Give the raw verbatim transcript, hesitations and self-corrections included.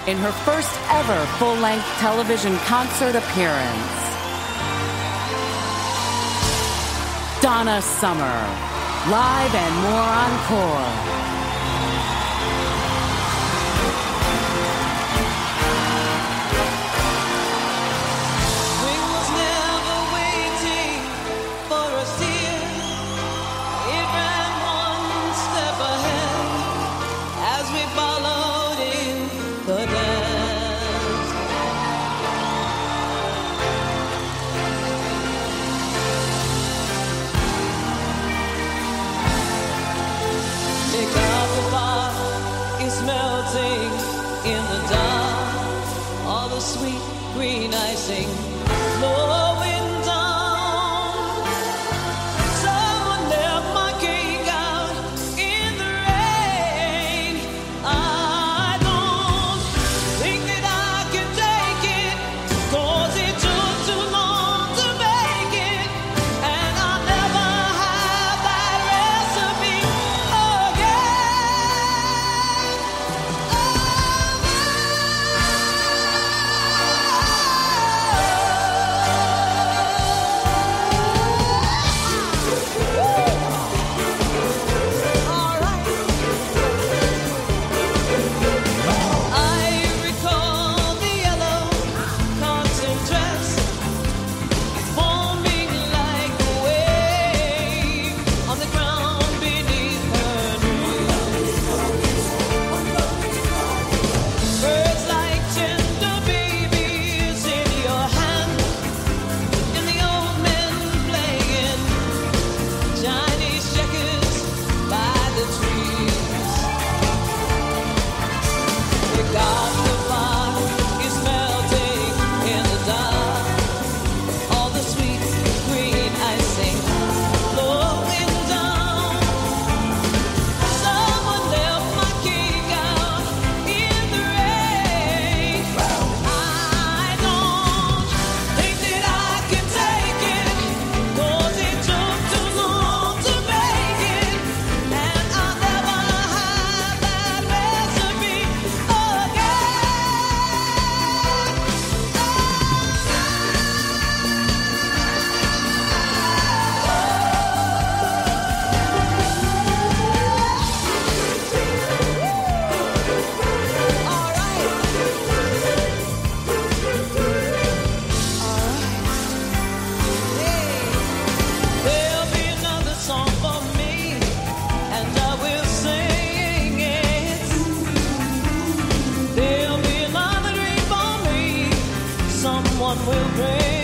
in her first ever full-length television concert appearance. Donna Summer, live and more encore. Melting in the dark, all the sweet green icing flowing down. Someone left my cake out in the rain. I don't think that I can take it, 'cause it took too long to make it, and I'll never have that recipe again. Will bring